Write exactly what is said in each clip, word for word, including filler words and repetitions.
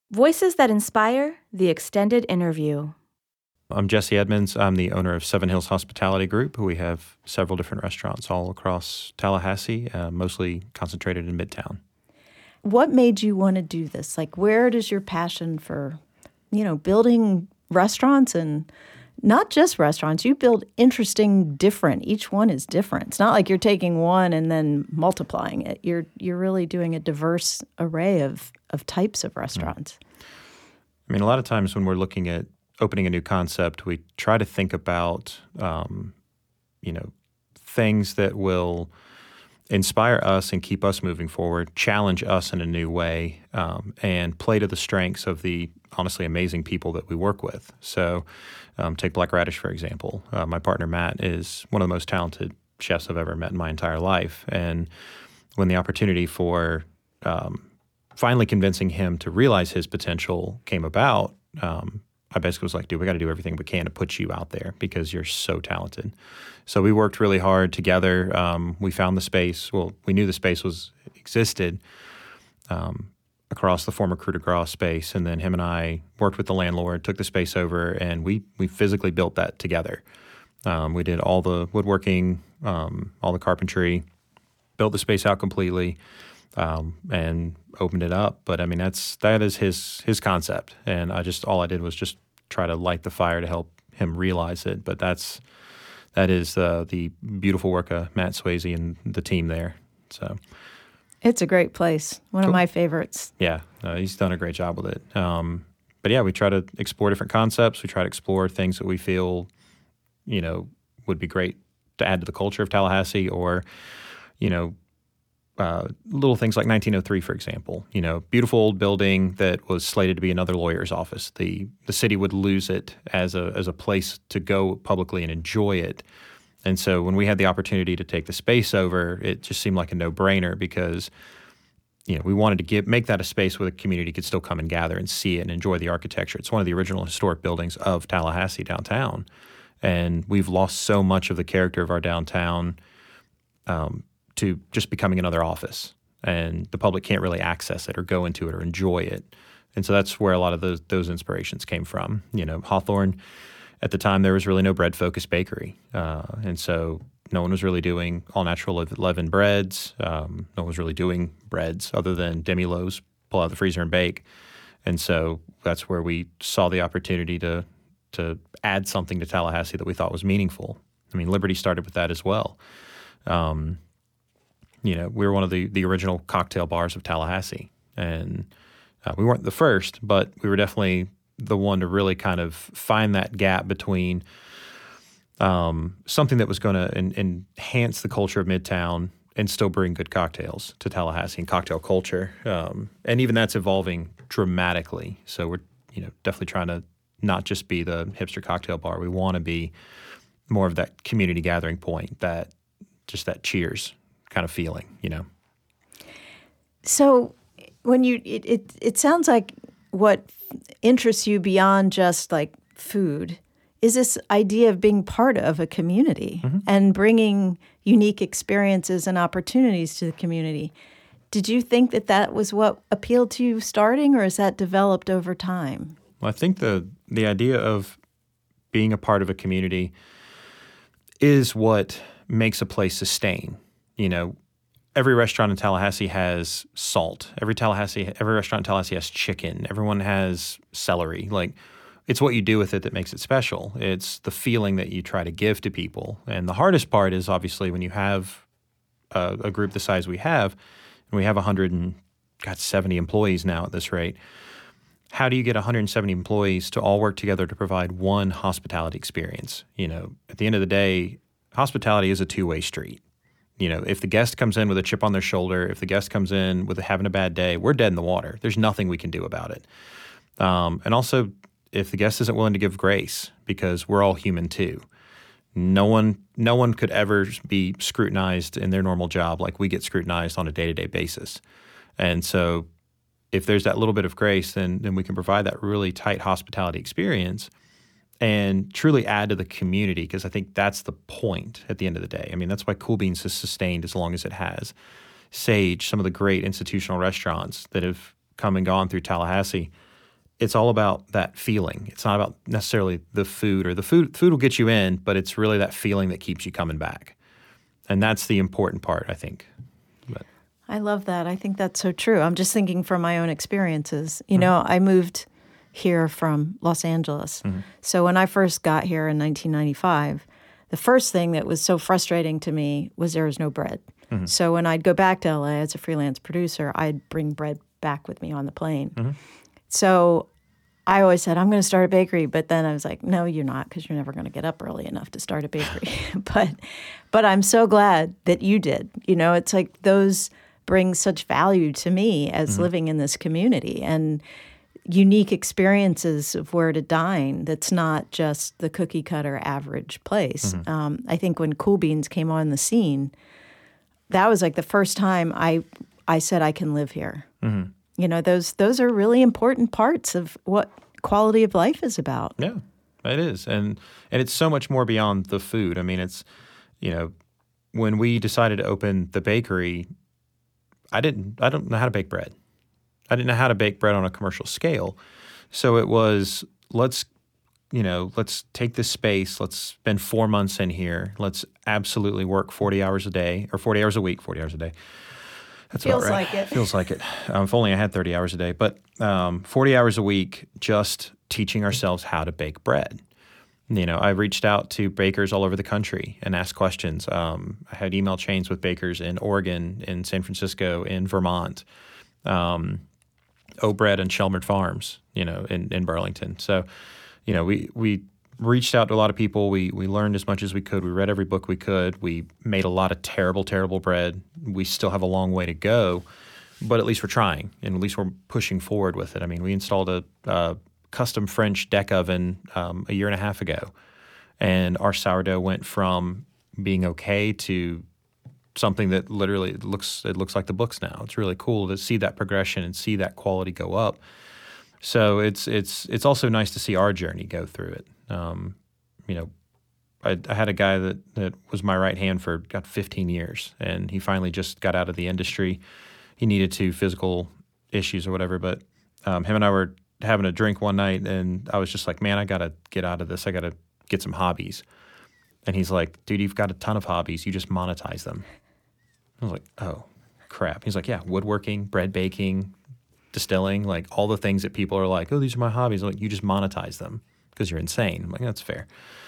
Voices that Inspire, the extended interview. I'm Jesse Edmonds. I'm the owner of Seven Hills Hospitality Group. We have several different restaurants all across Tallahassee, uh, mostly concentrated in Midtown. What made you want to do this? Like, where does your passion for, you know, building restaurants, and not just restaurants, you build interesting, different, each one is different. It's not like you're taking one and then multiplying it. You're you're really doing a diverse array of, of types of restaurants. I mean, a lot of times when we're looking at opening a new concept, we try to think about, um, you know, things that will inspire us and keep us moving forward, challenge us in a new way, um, and play to the strengths of the honestly amazing people that we work with. So um, take Black Radish, for example. Uh, my partner, Matt, is one of the most talented chefs I've ever met in my entire life. And when the opportunity for um, finally convincing him to realize his potential came about, um, I basically was like, dude, we got to do everything we can to put you out there because you're so talented. So we worked really hard together. Um, we found the space. Well, we knew the space was existed um, across the former Coup de Grace space. And then him and I worked with the landlord, took the space over, and we we physically built that together. Um, we did all the woodworking, um, all the carpentry, built the space out completely, um, and opened it up. But I mean, that's that is his his concept, and I just all I did was just try to light the fire to help him realize it. But that's that is uh, the beautiful work of Matt Swayze and the team there. So it's a great place, one cool. of my favorites. Yeah, uh, he's done a great job with it. Um, but yeah, we try to explore different concepts. We try to explore things that we feel, you know, would be great to add to the culture of Tallahassee, or you know. Uh, little things like nineteen oh three, for example, you know, beautiful old building that was slated to be another lawyer's office. The the city would lose it as a as a place to go publicly and enjoy it. And so when we had the opportunity to take the space over, it just seemed like a no-brainer because, you know, we wanted to give make that a space where the community could still come and gather and see it and enjoy the architecture. It's one of the original historic buildings of Tallahassee downtown. And we've lost so much of the character of our downtown um to just becoming another office, and the public can't really access it or go into it or enjoy it. And so that's where a lot of those those inspirations came from. You know, Hawthorne, at the time, there was really no bread-focused bakery. Uh, and so no one was really doing all-natural leaven breads. Um, no one was really doing breads other than demi-loaves, pull out of the freezer and bake. And so that's where we saw the opportunity to to add something to Tallahassee that we thought was meaningful. I mean, Liberty started with that as well. Um You know, we were one of the, the original cocktail bars of Tallahassee, and uh, we weren't the first, but we were definitely the one to really kind of find that gap between um, something that was going to en- enhance the culture of Midtown and still bring good cocktails to Tallahassee and cocktail culture. Um, and even that's evolving dramatically. So we're, you know, definitely trying to not just be the hipster cocktail bar. We want to be more of that community gathering point, that just that cheers kind of feeling, you know. So when you, it, it, it sounds like what interests you beyond just like food is this idea of being part of a community mm-hmm. and bringing unique experiences and opportunities to the community. Did you think that that was what appealed to you starting, or has that developed over time? Well, I think the the idea of being a part of a community is what makes a place sustain. You know, every restaurant in Tallahassee has salt. Every Tallahassee, every restaurant in Tallahassee has chicken. Everyone has celery. Like, it's what you do with it that makes it special. It's the feeling that you try to give to people. And the hardest part is obviously when you have a, a group the size we have, and we have one hundred seventy employees now at this rate. How do you get one hundred seventy employees to all work together to provide one hospitality experience? You know, at the end of the day, hospitality is a two-way street. You know, if the guest comes in with a chip on their shoulder, if the guest comes in with having a bad day, we're dead in the water. There's nothing we can do about it. Um, and also, if the guest isn't willing to give grace, because we're all human too, no one, no one could ever be scrutinized in their normal job like we get scrutinized on a day-to-day basis. And so, if there's that little bit of grace, then then we can provide that really tight hospitality experience and truly add to the community, because I think that's the point at the end of the day. I mean, that's why Cool Beans has sustained as long as it has. Sage, some of the great institutional restaurants that have come and gone through Tallahassee, it's all about that feeling. It's not about necessarily the food, or the food food will get you in, but it's really that feeling that keeps you coming back. And that's the important part, I think. But. I love that. I think that's so true. I'm just thinking from my own experiences. You mm-hmm. know, I moved here from Los Angeles. Mm-hmm. So when I first got here in nineteen ninety-five, the first thing that was so frustrating to me was there was no bread. Mm-hmm. So when I'd go back to L A as a freelance producer, I'd bring bread back with me on the plane. Mm-hmm. So I always said, I'm going to start a bakery. But then I was like, no, you're not, because you're never going to get up early enough to start a bakery. but but I'm so glad that you did. You know, it's like those bring such value to me as mm-hmm. living in this community, and unique experiences of where to dine that's not just the cookie cutter average place. Mm-hmm. Um, I think when Cool Beans came on the scene, that was like the first time I I said I can live here. Mm-hmm. You know, those those are really important parts of what quality of life is about. Yeah, it is. And and it's so much more beyond the food. I mean, it's, you know, when we decided to open the bakery, I didn't I don't know how to bake bread. I didn't know how to bake bread on a commercial scale. So it was, let's, you know, let's take this space. Let's spend four months in here. Let's absolutely work forty hours a day, or forty hours a week, forty hours a day. That's Feels about right. like it. Feels like it. Um, if only I had thirty hours a day. But um, forty hours a week just teaching ourselves how to bake bread. You know, I reached out to bakers all over the country and asked questions. Um, I had email chains with bakers in Oregon, in San Francisco, in Vermont, um, O-Bread and Shelmard Farms, you know, in, in Burlington. So, you know, we we reached out to a lot of people. We we learned as much as we could. We read every book we could. We made a lot of terrible, terrible bread. We still have a long way to go, but at least we're trying, and at least we're pushing forward with it. I mean, we installed a, a custom French deck oven um, a year and a half ago, and our sourdough went from being okay to something that literally looks it looks like the books now. It's really cool to see that progression and see that quality go up. So it's it's it's also nice to see our journey go through it. Um, you know, I, I had a guy that, that was my right hand for got fifteen years, and he finally just got out of the industry. He needed to physical issues or whatever, but um, him and I were having a drink one night, and I was just like, man, I got to get out of this. I got to get some hobbies. And he's like, dude, you've got a ton of hobbies. You just monetize them. I was like, oh, crap. He's like, yeah, woodworking, bread baking, distilling, like all the things that people are like, oh, these are my hobbies. I'm like, you just monetize them because you're insane. I'm like, that's fair.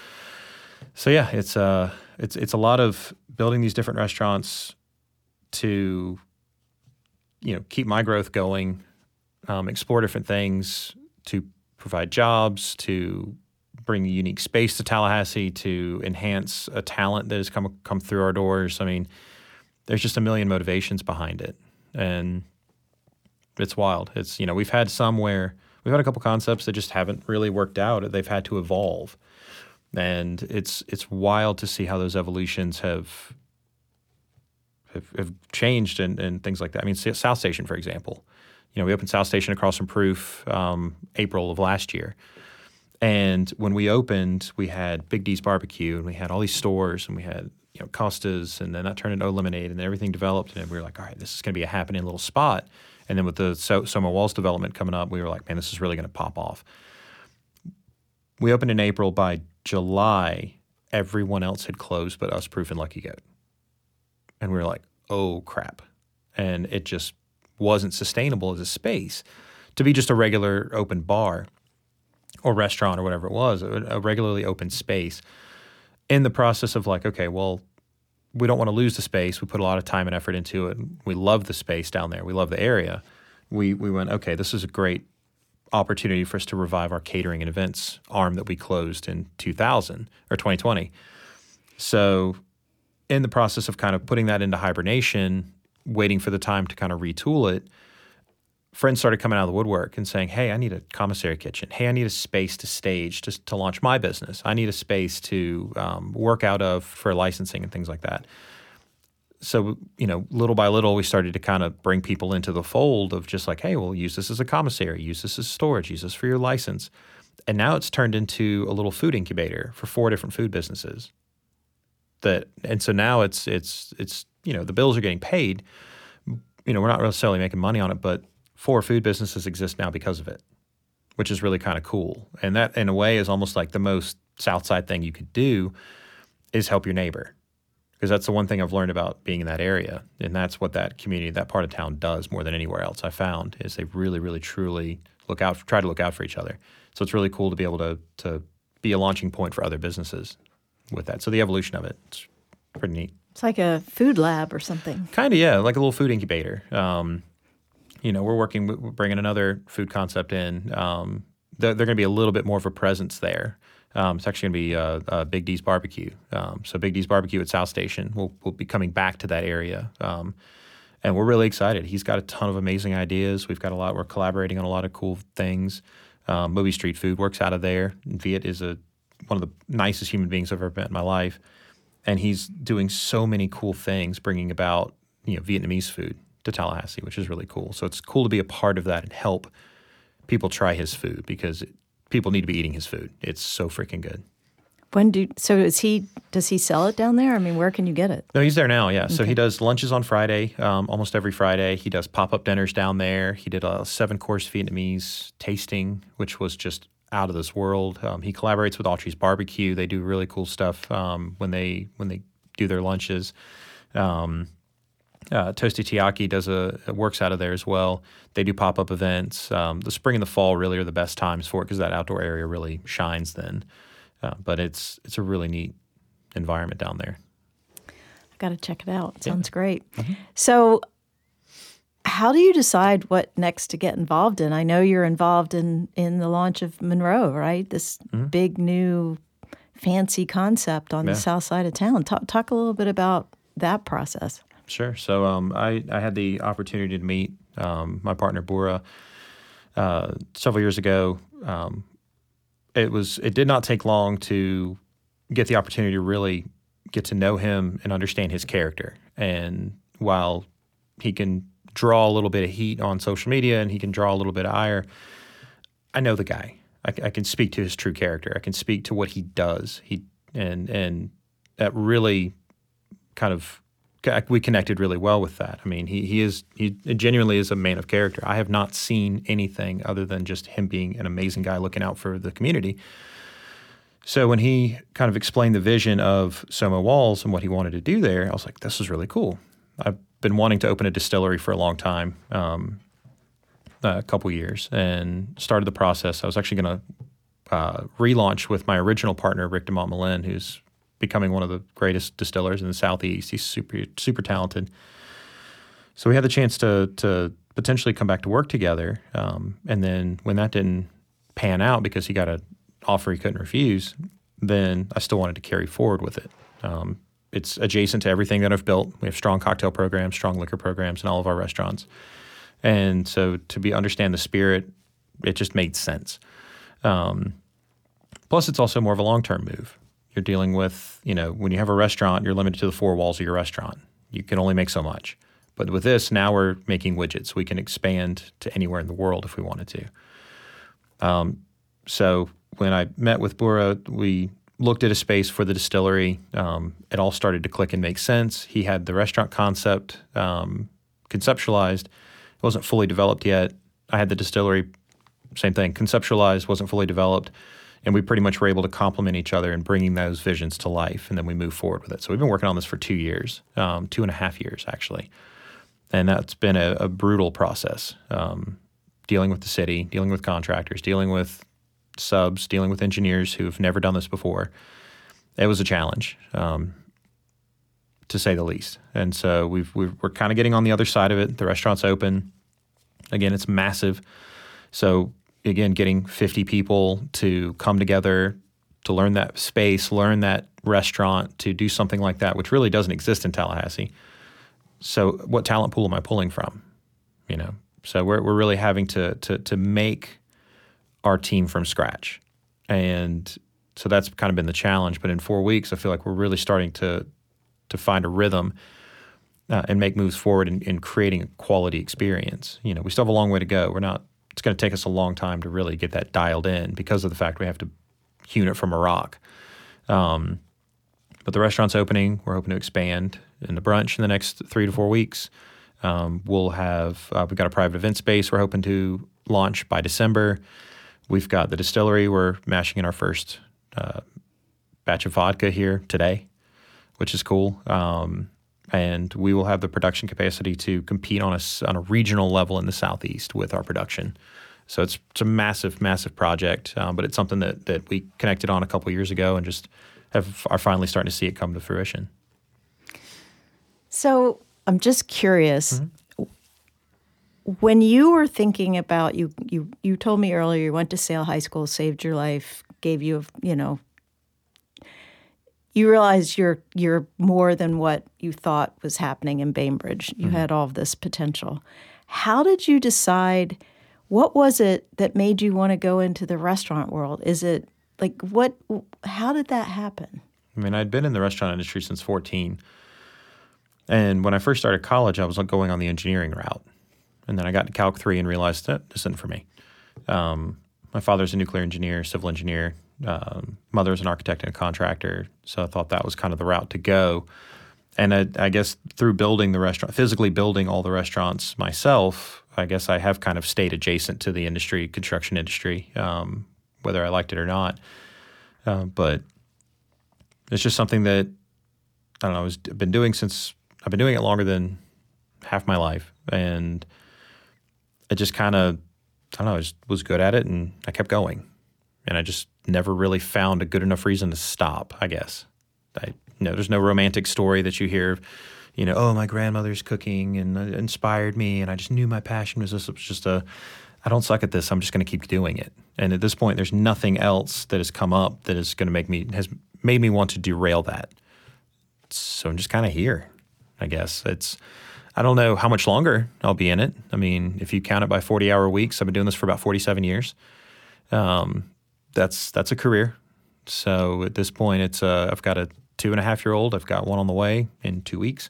So yeah, it's uh, it's it's a lot of building these different restaurants to, you know, keep my growth going, um, explore different things, to provide jobs, to bring a unique space to Tallahassee, to enhance a talent that has come come through our doors. I mean, there's just a million motivations behind it, and it's wild. It's, you know, we've had some where we've had a couple concepts that just haven't really worked out. They've had to evolve, and it's it's wild to see how those evolutions have have, have changed and, and things like that. I mean, South Station, for example. You know, we opened South Station across from Proof um, April of last year. And when we opened, we had Big D's Barbecue, and we had all these stores, and we had, you know, Costa's, and then that turned into O Lemonade, and everything developed, and we were like, all right, this is going to be a happening little spot. And then with the so- Soma Walls development coming up, we were like, man, this is really going to pop off. We opened in April. By July, everyone else had closed but us, Proof, and Lucky Goat. And we were like, oh, crap. And it just wasn't sustainable as a space to be just a regular open bar or restaurant or whatever it was, a regularly open space. In the process of like, okay, well, we don't want to lose the space. We put a lot of time and effort into it. We love the space down there. We love the area. We we went, okay, this is a great opportunity for us to revive our catering and events arm that we closed in two thousand or twenty twenty. So in the process of kind of putting that into hibernation, waiting for the time to kind of retool it, friends started coming out of the woodwork and saying, hey, I need a commissary kitchen. Hey, I need a space to stage to, to launch my business. I need a space to um, work out of for licensing and things like that. So, you know, little by little, we started to kind of bring people into the fold of just like, hey, well, use this as a commissary, use this as storage, use this for your license. And now it's turned into a little food incubator for four different food businesses. That, and so now it's, it's, it's, you know, the bills are getting paid. You know, we're not necessarily making money on it, but four food businesses exist now because of it. which is really kind of cool. And that, in a way, is almost like the most South Side thing you could do is help your neighbor. Because that's the one thing I've learned about being in that area. And that's what that community, that part of town does more than anywhere else I found, is they really, really, truly look out, try to look out for each other. So it's really cool to be able to to be a launching point for other businesses with that. So the evolution of it, it's pretty neat. It's like a food lab or something. Kind of, yeah, like a little food incubator. Um, you know, we're working, we're bringing another food concept in. Um, they're they're going to be a little bit more of a presence there. Um, it's actually going to be uh, uh, Big D's Barbecue. Um, so Big D's Barbecue at South Station. We'll, we'll be coming back to that area. Um, and we're really excited. He's got a ton of amazing ideas. We've got a lot, we're collaborating on a lot of cool things. Um, Movie Street Food works out of there. And Viet is a one of the nicest human beings I've ever met in my life. And he's doing so many cool things, bringing about, you know, Vietnamese food to Tallahassee, which is really cool. So it's cool to be a part of that and help people try his food, because it, people need to be eating his food. It's so freaking good. When do so is he? Does he sell it down there? I mean, where can you get it? No, he's there now. Yeah, Okay. So he does lunches on Friday, um, almost every Friday. He does pop up dinners down there. He did a seven course Vietnamese tasting, which was just out of this world. Um, he collaborates with Autry's Barbecue. They do really cool stuff um, when they when they do their lunches. Um, uh, Toasty Tiaki does a works out of there as well. They do pop up events. Um, the spring and the fall really are the best times for it, because that outdoor area really shines then. Uh, but it's it's a really neat environment down there. I've got to check it out. It sounds Yeah. great. Mm-hmm. So, how do you decide what next to get involved in? I know you're involved in in the launch of Monroe, right? This Mm-hmm. big new fancy concept on Yeah. the south side of town. Talk talk a little bit about that process. Sure. So um, I, I had the opportunity to meet um, my partner, Bura, uh, several years ago. Um, it was it did not take long to get the opportunity to really get to know him and understand his character. And while he can draw a little bit of heat on social media and he can draw a little bit of ire, I know the guy. I, I can speak to his true character. I can speak to what he does. He and and that really kind of we connected really well with that. I mean, he he is he genuinely is a man of character. I have not seen anything other than just him being an amazing guy looking out for the community. So when he kind of explained the vision of Soma Walls and what he wanted to do there, I was like, this is really cool. I've been wanting to open a distillery for a long time, um, a couple years, and started the process. I was actually going to uh, relaunch with my original partner, Rick DeMont Malin, who's becoming one of the greatest distillers in the Southeast. He's super, super talented. So we had the chance to to potentially come back to work together. Um, and then when that didn't pan out because he got an offer he couldn't refuse, then I still wanted to carry forward with it. Um, it's adjacent to everything that I've built. We have strong cocktail programs, strong liquor programs in all of our restaurants. And so to be understand the spirit, it just made sense. Um, plus, it's also more of a long-term move. You're dealing with, you know, when you have a restaurant, you're limited to the four walls of your restaurant. You can only make so much. But with this, now we're making widgets. We can expand to anywhere in the world if we wanted to. Um, so when I met with Bura, we looked at a space for the distillery. Um, it all started to click and make sense. He had the restaurant concept um, conceptualized. It wasn't fully developed yet. I had the distillery, same thing, conceptualized, wasn't fully developed. And we pretty much were able to complement each other in bringing those visions to life, and then we moved forward with it. So we've been working on this for two years, um, two and a half years actually. And that's been a, a brutal process, um, dealing with the city, dealing with contractors, dealing with subs, dealing with engineers who have never done this before. It was a challenge, um, to say the least. And so we've, we've, we're kind of getting on the other side of it. The restaurant's open. Again, it's massive. So again, getting fifty people to come together to learn that space, learn that restaurant, to do something like that, which really doesn't exist in Tallahassee. So what talent pool am I pulling from? You know, so we're we're really having to to to make our team from scratch. And so that's kind of been the challenge. But in four weeks, I feel like we're really starting to to find a rhythm uh, and make moves forward in, in creating a quality experience. You know, we still have a long way to go. We're not, it's going to take us a long time to really get that dialed in because of the fact we have to hewn it from a rock. Um, but the restaurant's opening. We're hoping to expand in the brunch in the next three to four weeks. Um, we'll have, uh, we've got a private event space we're hoping to launch by December. We've got the distillery. We're mashing in our first uh, batch of vodka here today, which is cool. Um, and we will have the production capacity to compete on a, s- on a regional level in the Southeast with our production. So it's, it's a massive, massive project, um, but it's something that, that we connected on a couple years ago and just have are finally starting to see it come to fruition. So I'm just curious. Mm-hmm. When you were thinking about you, you you told me earlier you went to Sale High School, saved your life, gave you, you know, you realized you're you're more than what you thought was happening in Bainbridge. You mm-hmm. had all of this potential. How did you decide? What was it that made you want to go into the restaurant world? Is it like what? How did that happen? I mean, I'd been in the restaurant industry since fourteen, and when I first started college, I was going on the engineering route, and then I got to Calc three and realized that this isn't for me. Um, my father's a nuclear engineer, civil engineer. Um, mother's an architect and a contractor, so I thought that was kind of the route to go. And I, I guess through building the restaurant, physically building all the restaurants myself, I guess I have kind of stayed adjacent to the industry, construction industry, um, whether I liked it or not. Uh, but it's just something that, I don't know, I've been doing since, I've been doing it longer than half my life. And it just kind of, I don't know, I just was good at it and I kept going. And I just never really found a good enough reason to stop, I guess. I, you know, there's no romantic story that you hear of, you know, oh, my grandmother's cooking and it inspired me and I just knew my passion was this. It was just a, I don't suck at this. I'm just going to keep doing it. And at this point, there's nothing else that has come up that is going to make me, has made me want to derail that. So I'm just kind of here, I guess. It's, I don't know how much longer I'll be in it. I mean, if you count it by forty-hour weeks, I've been doing this for about forty-seven years. Um, that's that's a career. So at this point, it's uh, I've got a two and a half year old. I've got one on the way in two weeks,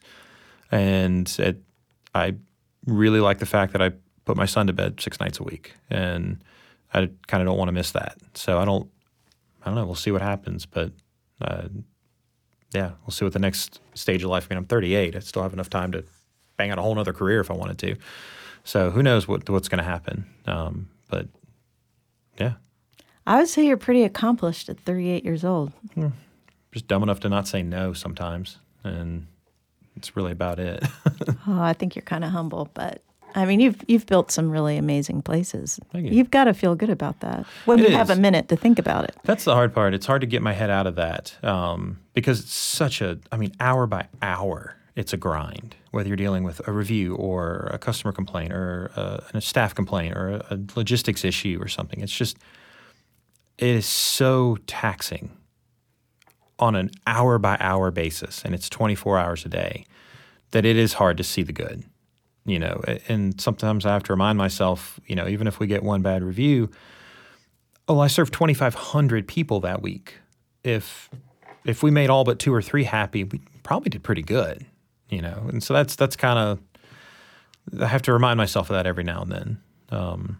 and it, I really like the fact that I put my son to bed six nights a week, and I kind of don't want to miss that. So I don't, I don't know. We'll see what happens, but uh, yeah, we'll see what the next stage of life. I mean, I'm thirty-eight. I still have enough time to bang out a whole other career if I wanted to. So who knows what what's going to happen? Um, but yeah. I would say you're pretty accomplished at thirty-eight years old. Hmm. Just dumb enough to not say no sometimes, and it's really about it. Oh, I think you're kind of humble, but I mean, you've you've built some really amazing places. Thank you. You've got to feel good about that when It you is. have a minute to think about it. That's the hard part. It's hard to get my head out of that um, because it's such a, I mean, hour by hour, it's a grind. Whether you're dealing with a review or a customer complaint or a, a staff complaint or a, a logistics issue or something, it's just, it is so taxing on an hour by hour basis, and it's twenty-four hours a day, that it is hard to see the good, you know. And sometimes I have to remind myself, you know, even if we get one bad review, oh, I served twenty-five hundred people that week. If if we made all but two or three happy, we probably did pretty good, you know. And so that's that's kind of, I have to remind myself of that every now and then. Um,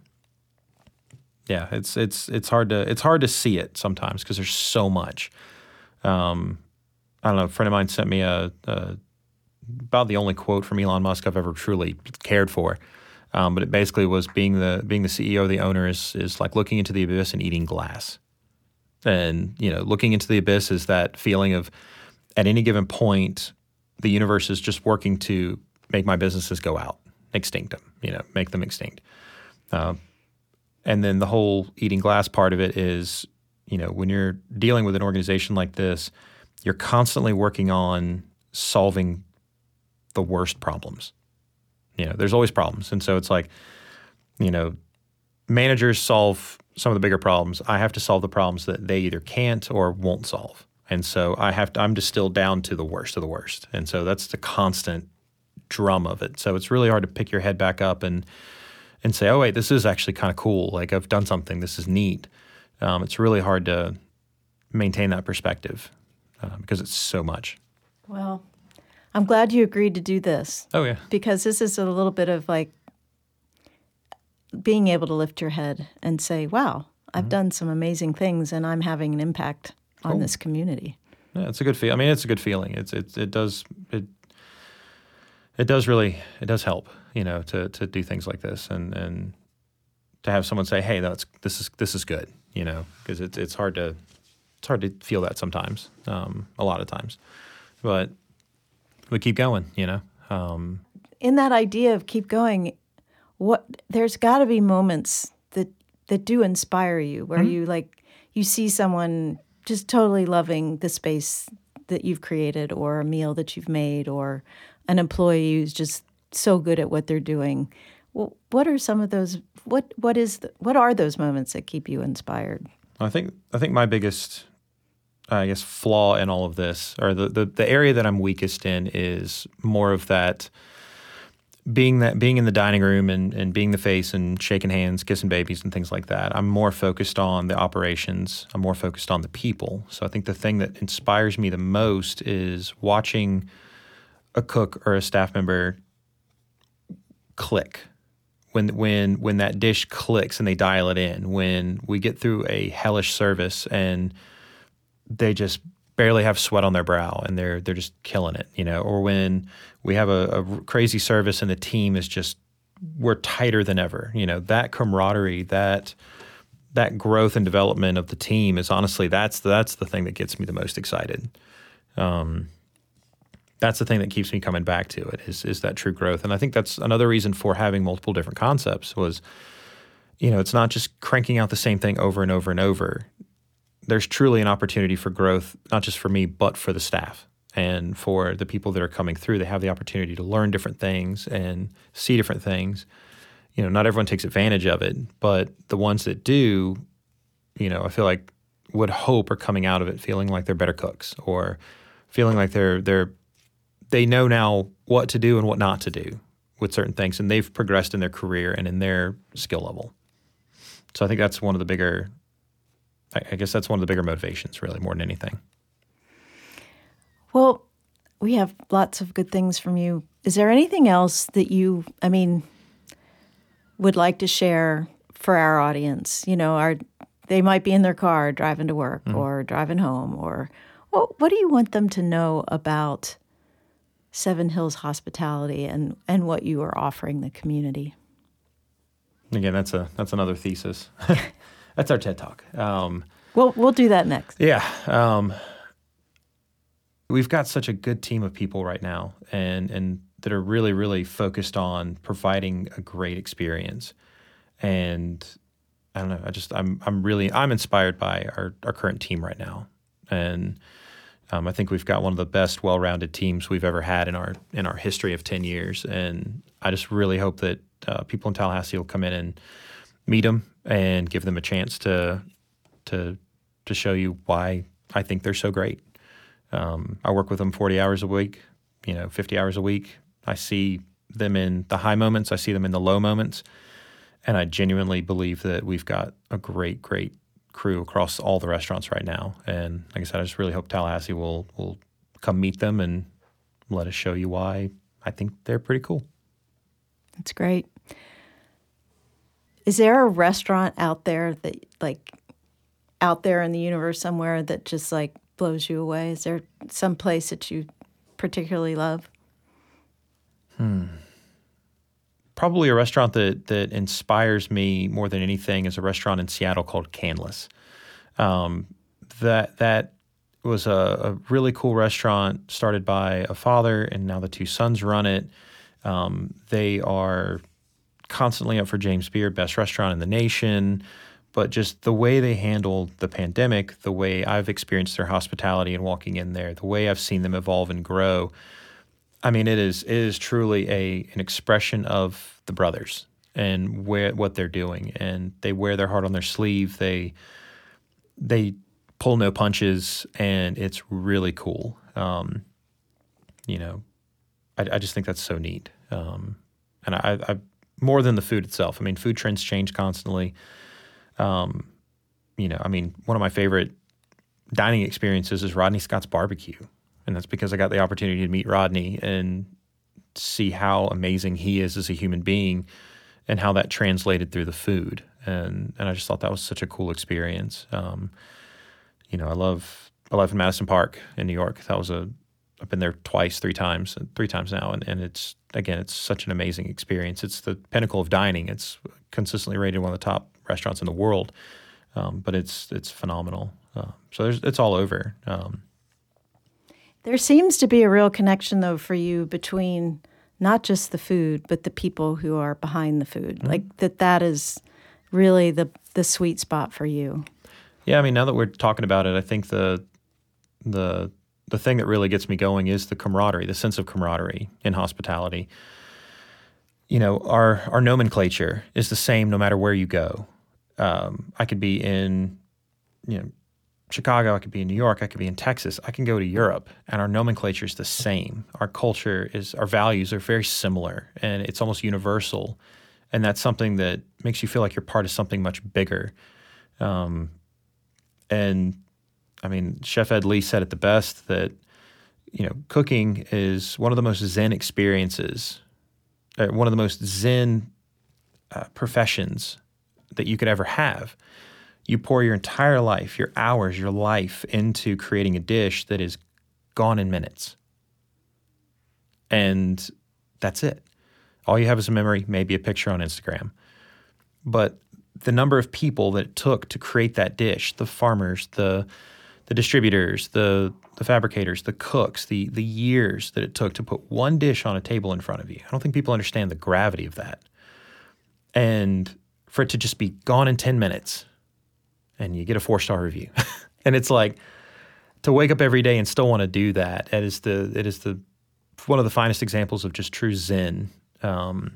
yeah, it's it's it's hard to it's hard to see it sometimes because there's so much. Um, I don't know. A friend of mine sent me a, a about the only quote from Elon Musk I've ever truly cared for. Um, but it basically was being the being the C E O, the owner is is like looking into the abyss and eating glass. And, you know, looking into the abyss is that feeling of at any given point, the universe is just working to make my businesses go out, extinct them, you know, make them extinct. Uh, and then the whole eating glass part of it is, you know, when you're dealing with an organization like this, you're constantly working on solving the worst problems. You know, there's always problems. And so it's like, you know, managers solve some of the bigger problems. I have to solve the problems that they either can't or won't solve. And so I have to, I'm distilled down to the worst of the worst. And so that's the constant drum of it. So it's really hard to pick your head back up and and say, oh, wait, this is actually kind of cool. Like I've done something. This is neat. Um, it's really hard to maintain that perspective uh, because it's so much. Well, I'm glad you agreed to do this. Oh, yeah. Because this is a little bit of like being able to lift your head and say, wow, I've mm-hmm. done some amazing things and I'm having an impact on cool. this community. Yeah, it's a good feel. I mean, it's a good feeling. It's it it does it it does really it does help, you know, to to do things like this and and to have someone say, "Hey, that's this is this is good," you know, because it's it's hard to it's hard to feel that sometimes, um, a lot of times, but we keep going, you know. Um, In that idea of keep going, what there's got to be moments that that do inspire you, where mm-hmm. you like you see someone just totally loving the space that you've created, or a meal that you've made, or an employee who's just so good at what they're doing. Well, what are some of those? What what is the, what are those moments that keep you inspired? I think I think my biggest, I guess, flaw in all of this, or the, the the area that I'm weakest in, is more of that being that being in the dining room and, and being the face and shaking hands, kissing babies and things like that. I'm more focused on the operations. I'm more focused on the people. So I think the thing that inspires me the most is watching a cook or a staff member click. When when when that dish clicks and they dial it in, when we get through a hellish service and they just barely have sweat on their brow and they're they're just killing it, you know, or when we have a, a crazy service and the team is just, we're tighter than ever, you know, that camaraderie, that that growth and development of the team is honestly, that's the, that's the thing that gets me the most excited. Um, that's the thing that keeps me coming back to it, is is that true growth. And I think that's another reason for having multiple different concepts was, you know, it's not just cranking out the same thing over and over and over. There's truly an opportunity for growth, not just for me, but for the staff and for the people that are coming through. They have the opportunity to learn different things and see different things. You know, not everyone takes advantage of it, but the ones that do, you know, I feel like would hope are coming out of it feeling like they're better cooks, or feeling like they're they're they know now what to do and what not to do with certain things, and they've progressed in their career and in their skill level. So I think that's one of the bigger, I guess that's one of the bigger motivations, really, more than anything. Well, we have lots of good things from you. Is there anything else that you, I mean, would like to share for our audience? You know, our they might be in their car driving to work mm-hmm. or driving home, or well, what do you want them to know about Seven Hills Hospitality and, and what you are offering the community? Again, that's a that's another thesis. That's our TED Talk. Um, we'll we'll do that next. Yeah, um, we've got such a good team of people right now, and and that are really really focused on providing a great experience. And I don't know, I just I'm I'm really I'm inspired by our our current team right now, and um, I think we've got one of the best well-rounded teams we've ever had in our in our history of ten years. And I just really hope that uh, people in Tallahassee will come in and meet them and give them a chance to to to show you why I think they're so great. Um, I work with them forty hours a week, you know, fifty hours a week. I see them in the high moments. I see them in the low moments. And I genuinely believe that we've got a great, great crew across all the restaurants right now. And like I said, I just really hope Tallahassee will will come meet them and let us show you why I think they're pretty cool. That's great. Is there a restaurant out there that, like, out there in the universe somewhere that just, like, blows you away? Is there some place that you particularly love? Hmm. Probably a restaurant that that inspires me more than anything is a restaurant in Seattle called Canlis. Um, that that was a, a really cool restaurant started by a father, and now the two sons run it. Um, they are constantly up for James Beard Best Restaurant in the Nation, but just the way they handled the pandemic, the way I've experienced their hospitality and walking in there, the way I've seen them evolve and grow. I mean, it is it is truly a an expression of the brothers and where what they're doing, and they wear their heart on their sleeve. They they pull no punches, and it's really cool. Um, you know, I, I just think that's so neat. Um, and I, I more than the food itself. I mean, food trends change constantly. Um, you know, I mean, one of my favorite dining experiences is Rodney Scott's barbecue. And that's because I got the opportunity to meet Rodney and see how amazing he is as a human being and how that translated through the food. And and I just thought that was such a cool experience. Um, you know, I love I love Madison Park in New York. That was a, I've been there twice, three times, three times now, and, and it's again, it's such an amazing experience. It's the pinnacle of dining. It's consistently rated one of the top restaurants in the world, um, but it's it's phenomenal. Uh, so there's it's all over. Um, There seems to be a real connection, though, for you between not just the food, but the people who are behind the food. Mm-hmm. Like that that is really the the sweet spot for you. Yeah, I mean, now that we're talking about it, I think the the the thing that really gets me going is the camaraderie, the sense of camaraderie in hospitality. You know, our our nomenclature is the same no matter where you go. Um, I could be in, you know, Chicago, I could be in New York, I could be in Texas, I can go to Europe, and our nomenclature is the same. Our culture is, our values are very similar, and it's almost universal. And that's something that makes you feel like you're part of something much bigger. Um, and I mean, Chef Ed Lee said it the best that, you know, cooking is one of the most Zen experiences, uh, one of the most Zen uh, professions that you could ever have. You pour your entire life, your hours, your life into creating a dish that is gone in minutes. And that's it. All you have is a memory, maybe a picture on Instagram. But the number of people that it took to create that dish, the farmers, the the distributors, the the fabricators, the cooks, the the years that it took to put one dish on a table in front of you. I don't think people understand the gravity of that. And for it to just be gone in ten minutes, and you get a four-star review. And it's like, to wake up every day and still want to do that, it is the it is the one of the finest examples of just true Zen um,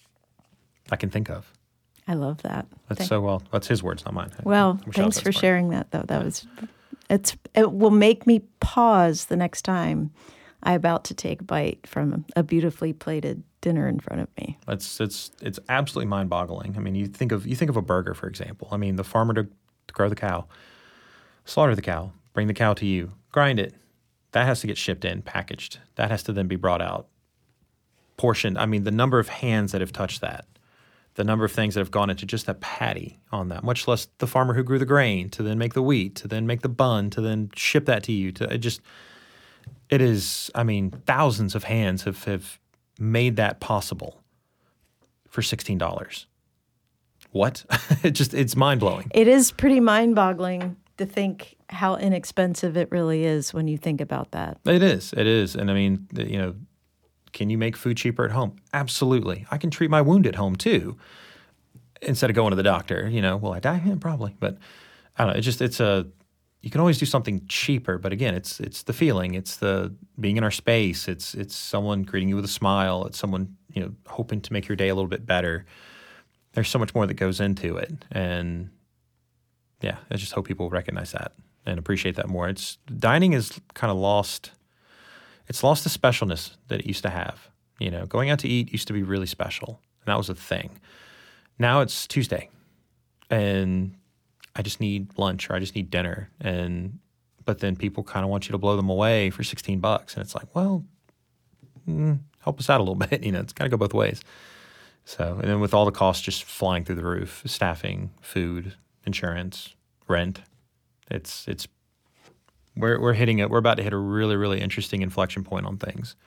I can think of. I love that. That's Thank- so well. That's his words, not mine. Well, thanks for sharing that, though. That was, it's it will make me pause the next time I'm about to take a bite from a beautifully plated dinner in front of me. It's it's it's absolutely mind-boggling. I mean, you think of you think of a burger, for example. I mean, the farmer to, to grow the cow, slaughter the cow, bring the cow to you, grind it. That has to get shipped in, packaged. That has to then be brought out, portioned. I mean, the number of hands that have touched that, the number of things that have gone into just a patty on that, much less the farmer who grew the grain to then make the wheat, to then make the bun, to then ship that to you. To it just, it is, I mean, thousands of hands have, have made that possible for sixteen dollars. What? it just, it's mind-blowing. It is pretty mind-boggling to think how inexpensive it really is when you think about that. It is. It is. And I mean, you know, can you make food cheaper at home? Absolutely. I can treat my wound at home too, instead of going to the doctor. You know, will I die? Yeah, probably. But I don't know. It's just, it's a, you can always do something cheaper. But again, it's it's the feeling. It's the being in our space. It's it's someone greeting you with a smile. It's someone, you know, hoping to make your day a little bit better. There's so much more that goes into it. And yeah, I just hope people recognize that and appreciate that more. It's dining is kind of lost. It's lost the specialness that it used to have. You know, going out to eat used to be really special, and that was a thing. Now it's Tuesday, and I just need lunch or I just need dinner, and but then people kind of want you to blow them away for sixteen bucks, and it's like, well, mm, help us out a little bit. You know, it's got to go both ways. So, and then with all the costs just flying through the roof, staffing, food, insurance, rent, it's it's we're we're hitting it. We're about to hit a really really interesting inflection point on things.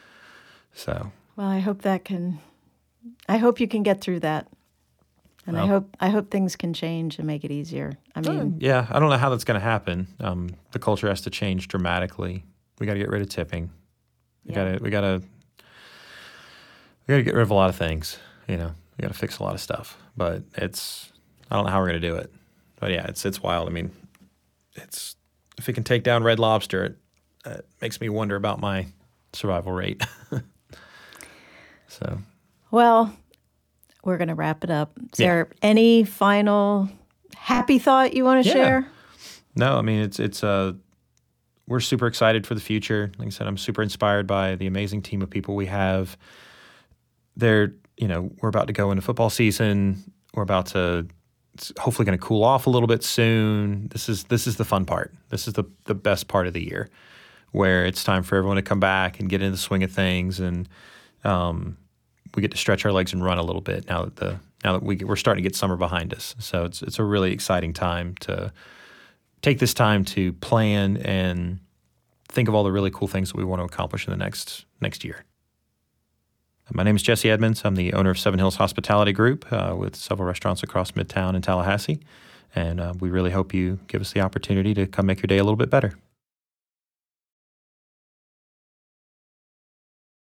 So, well, I hope that can. I hope you can get through that, and well, I hope I hope things can change and make it easier. I mean, uh, yeah, I don't know how that's going to happen. Um, the culture has to change dramatically. We got to get rid of tipping. We yeah. got to we got to we got to get rid of a lot of things. You know, we got to fix a lot of stuff. But it's I don't know how we're going to do it. But yeah, it's it's wild. I mean, it's if it can take down Red Lobster, it, it makes me wonder about my survival rate. So, well, we're going to wrap it up. Is yeah. there any final happy thought you want to yeah. share? No, I mean, it's, it's, uh, we're super excited for the future. Like I said, I'm super inspired by the amazing team of people we have. They're, you know, we're about to go into football season. We're about to, it's hopefully going to cool off a little bit soon. This is, this is the fun part. This is the, the best part of the year where it's time for everyone to come back and get into the swing of things. And, um, we get to stretch our legs and run a little bit now that the now that we we're starting to get summer behind us. So it's it's a really exciting time to take this time to plan and think of all the really cool things that we want to accomplish in the next next year. My name is Jesse Edmonds. I'm the owner of Seven Hills Hospitality Group uh, with several restaurants across Midtown and Tallahassee. And uh, we really hope you give us the opportunity to come make your day a little bit better.